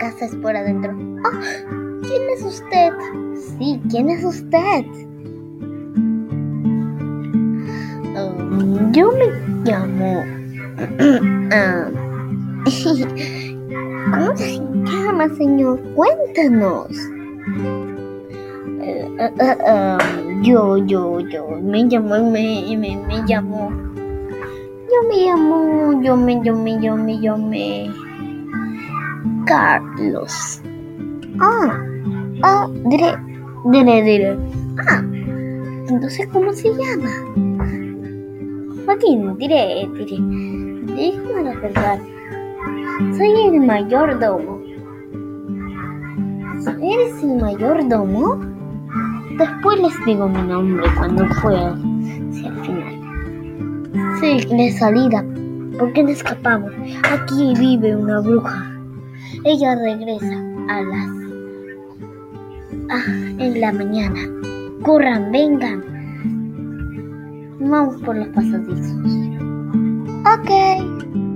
casa es por adentro. ¡Ah! ¿Quién es usted? Sí, ¿quién es usted? Yo me llamo... ¿Cómo se llama, señor? Cuéntanos. Yo me llamo Carlos. Diré. Entonces, ¿cómo se llama? Joaquín, diré. Déjame recordar. Soy el mayordomo. ¿Eres el mayordomo? Después les digo mi nombre cuando pueda. Sí, al final. Sí, de salida. ¿Por qué no escapamos? Aquí vive una bruja. Ella regresa en la mañana. Corran, vengan. Vamos por los pasadizos. Ok.